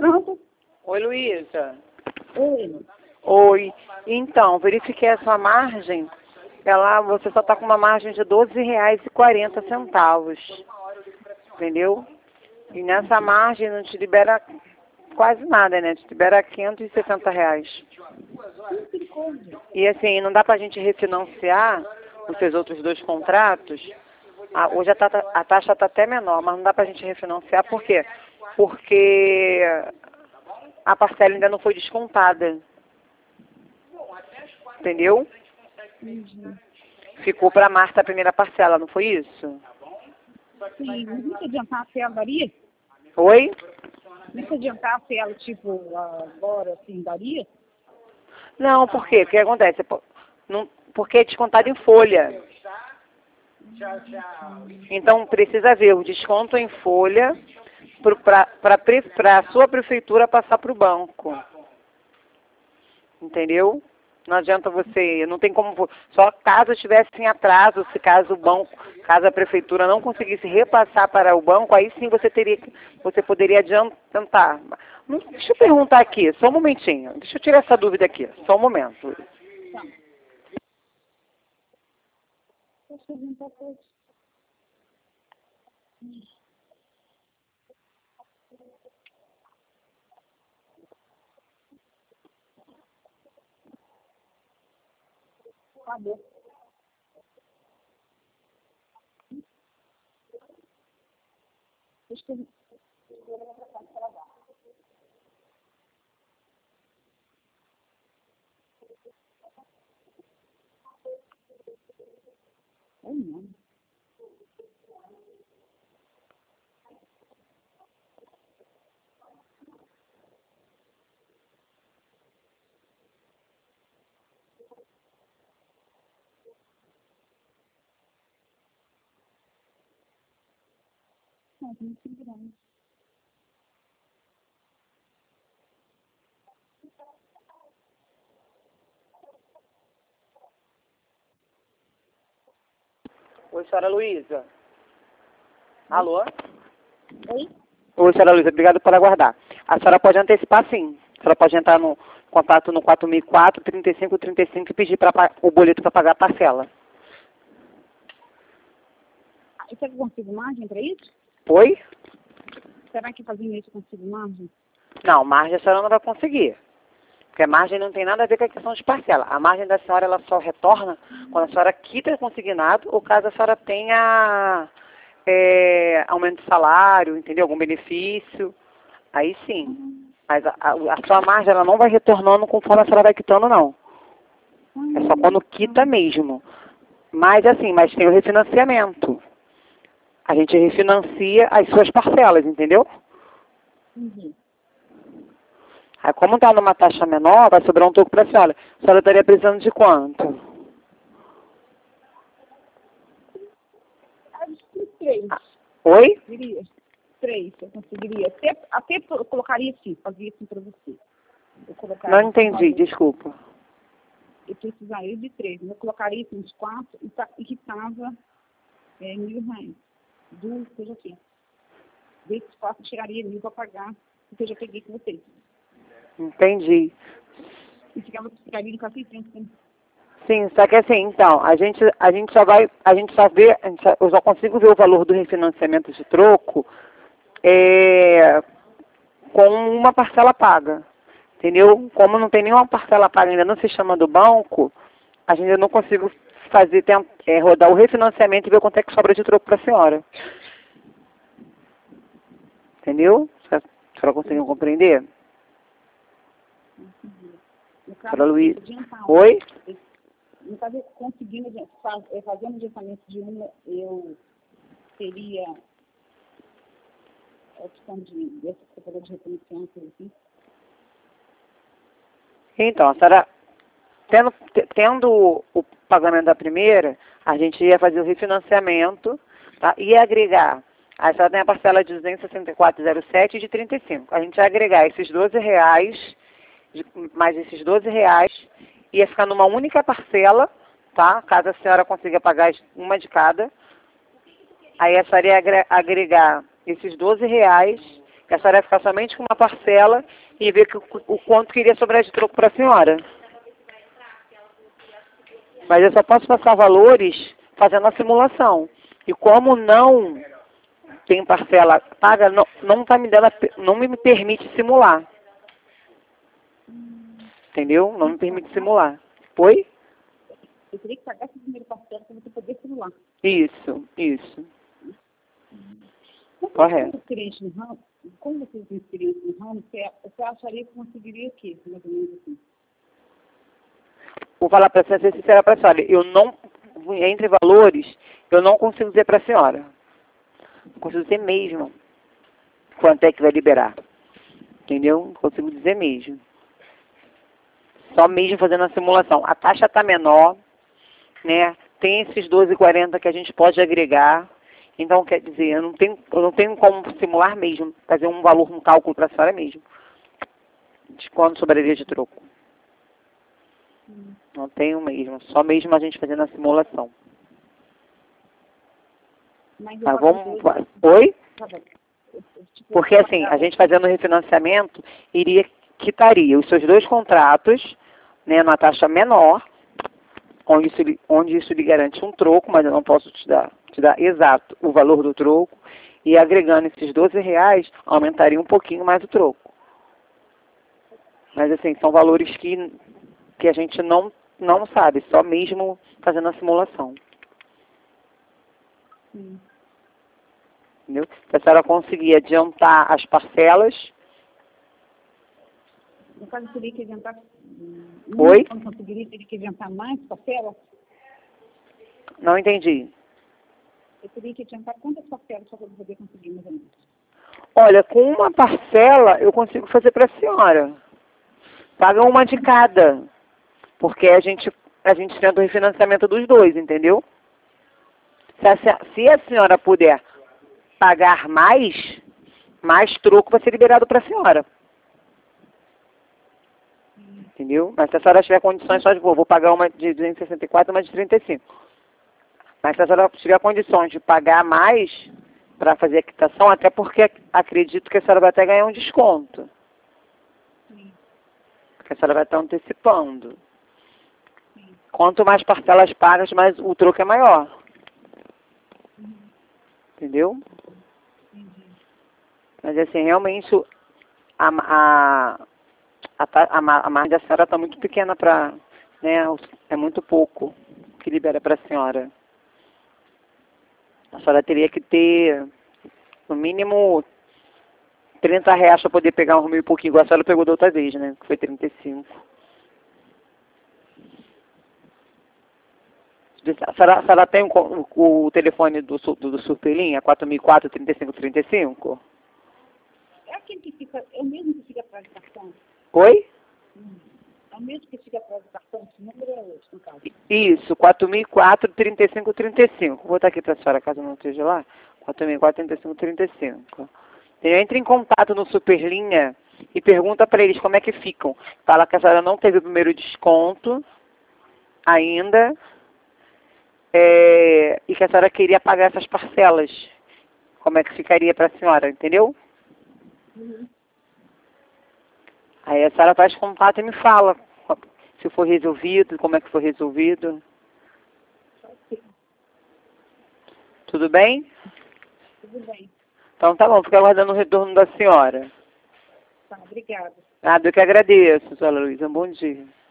Pronto. Oi, Luísa. Oi. Oi. Então, verifiquei a sua margem. Você só está com uma margem de R$12,40. Entendeu? E nessa margem não te libera quase nada, né? Te libera R$560. E assim, não dá pra gente refinanciar os seus outros dois contratos. Hoje a taxa está até menor, mas não dá pra gente refinanciar. Por quê? Porque a parcela ainda não foi descontada. Entendeu? Ficou para Marta a primeira parcela, não foi isso? Sim, mas não se adiantar se ela daria? Oi? Não se adiantar se ela, tipo, agora, assim, daria? Não, por quê? O que acontece? Porque é descontado em folha. Então precisa ver o desconto em folha para a sua prefeitura passar para o banco. Entendeu? Não adianta você, não tem como, só caso tivesse em atraso, se caso o banco, caso a prefeitura não conseguisse repassar para o banco, aí sim você poderia adiantar. Deixa eu perguntar aqui, só um momentinho, deixa eu tirar essa dúvida aqui, só um momento. Tá. Deixa eu ver um pouco. Acabou. Deixa eu ver. Não. Não, tem que segurar. Oi, senhora Luísa. Alô? Oi? Oi, senhora Luísa, obrigado por aguardar. A senhora pode antecipar, sim. A senhora pode entrar no contato no 4004 3535 e pedir o boleto para pagar a parcela. E será que eu consigo margem para isso? Oi? Será que fazendo isso eu consigo margem? Não, margem a senhora não vai conseguir. Porque a margem não tem nada a ver com a questão de parcela. A margem da senhora ela só retorna quando a senhora quita consignado ou caso a senhora tenha aumento de salário, entendeu? Algum benefício. Aí sim. Mas a sua margem ela não vai retornando conforme a senhora vai quitando, não. É só quando quita mesmo. Mas assim, mas tem o refinanciamento. A gente refinancia as suas parcelas, entendeu? Uhum. Aí como está numa taxa menor, vai sobrar um pouco para a senhora. A senhora estaria precisando de quanto? Acho que 3. Oi? Diria. 3, eu conseguiria. Até eu colocaria assim, fazia assim para você. Eu colocaria Não entendi, desculpa. Eu precisaria de 3. Eu colocaria assim, uns 4 e quitava R$1.000 do que eu já fiz. Desses 4 tiraria 1.000 para pagar o que eu já peguei com vocês. Entendi. E ficaria no cafezinho. Sim, só que assim, então, eu só consigo ver o valor do refinanciamento de troco com uma parcela paga. Entendeu? Como não tem nenhuma parcela paga ainda no sistema do banco, a gente não consigo rodar o refinanciamento e ver quanto é que sobra de troco para a senhora. Entendeu? A senhora conseguiu compreender? No Senhora caso, Luísa. adiantar. Oi? No caso, conseguindo fazer um adiantamento de uma, eu teria a opção dessa secretaria de reconhecimento, assim. Então, a senhora, tendo o pagamento da primeira, a gente ia fazer o refinanciamento, tá? Ia agregar. A senhora tem a parcela de 264,07 e de 35. A gente ia agregar esses R$12, mais esses R$12, ia ficar numa única parcela, tá? Caso a senhora consiga pagar uma de cada. Aí a senhora ia agregar esses R$12, a senhora ia ficar somente com uma parcela e ver o quanto queria sobrar de troco para a senhora. Mas eu só posso passar valores fazendo a simulação. E como não tem parcela paga, não tá me dando, não me permite simular. Entendeu? Não me permite simular. Foi? Eu teria que pagar essa primeira parcela para você poder simular. Isso. Correto. Como você tem experiência no ramo, você acharia que conseguiria o quê, mais ou menos assim? Vou falar para ser sincera para a senhora. Eu não, entre valores, eu não consigo dizer para a senhora. Não consigo dizer mesmo quanto é que vai liberar. Entendeu? Não consigo dizer mesmo. Só mesmo fazendo a simulação. A taxa está menor, né? Tem esses 12,40 que a gente pode agregar. Então, quer dizer, eu não tenho como simular mesmo, fazer um valor, um cálculo para a senhora mesmo, de quanto sobraria de troco. Não tenho mesmo, só mesmo a gente fazendo a simulação. Mas vamos... Oi? Porque assim, a gente fazendo o refinanciamento, quitaria os seus 2 contratos, né, na taxa menor, onde isso lhe garante um troco, mas eu não posso te dar exato o valor do troco, e agregando esses R$12, aumentaria um pouquinho mais o troco. Mas assim, são valores que a gente não sabe, só mesmo fazendo a simulação. Entendeu? Se a senhora conseguir adiantar as parcelas... No caso, teria que adiantar... Oi? Não conseguiria, teria que adiantar mais parcelas? Não entendi. Eu teria que adiantar quantas parcelas para poder conseguir mais ou menos? Olha, com uma parcela eu consigo fazer para a senhora. Paga uma de cada. Porque a gente tenta o refinanciamento dos 2, entendeu? Se a senhora puder pagar mais troco vai ser liberado para a senhora. Entendeu? Mas se a senhora tiver condições, só de vou pagar uma de 264 e uma de 35. Mas se a senhora tiver condições de pagar mais para fazer a quitação, até porque acredito que a senhora vai até ganhar um desconto. Porque a senhora vai estar antecipando. Quanto mais parcelas pagas, mais o troco é maior. Entendeu? Mas assim, realmente a margem da senhora está muito pequena para, né, é muito pouco que libera para a senhora. A senhora teria que ter, no mínimo, R$30 para poder pegar um e pouquinho, igual a senhora pegou da outra vez, né, que foi 35. A senhora tem o telefone do Superlinha, 4004-3535? É aquele que fica, é o mesmo que fica atrás do cartão? Oi? É o mesmo que fica atrás do cartão, esse número é outro, no caso. Isso, 4004-3535. Vou botar aqui para a senhora, caso não esteja lá. 4004-3535. Entre em contato no Superlinha e pergunta para eles como é que ficam. Fala que a senhora não teve o primeiro desconto ainda. E que a senhora queria pagar essas parcelas. Como é que ficaria para a senhora, entendeu? Aí a senhora faz contato e me fala se foi resolvido, como é que foi resolvido. Tudo bem? Tudo bem. Então tá bom, fica aguardando o retorno da senhora. Tá, obrigada. Nada, eu que agradeço, senhora Luísa. Um bom dia.